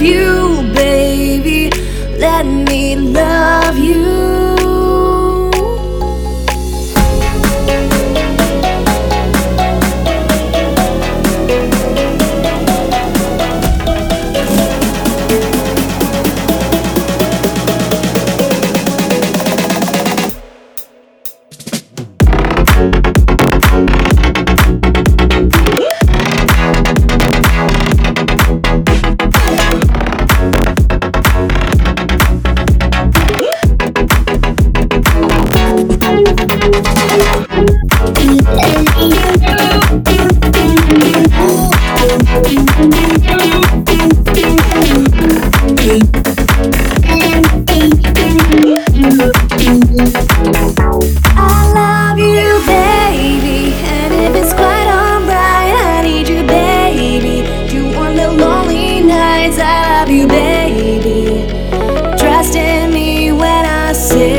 you, baby. Let me love you. I love you, baby, and if it's quite alright, I need you, baby. You want the lonely nights. I love you, baby. Trust in me when I say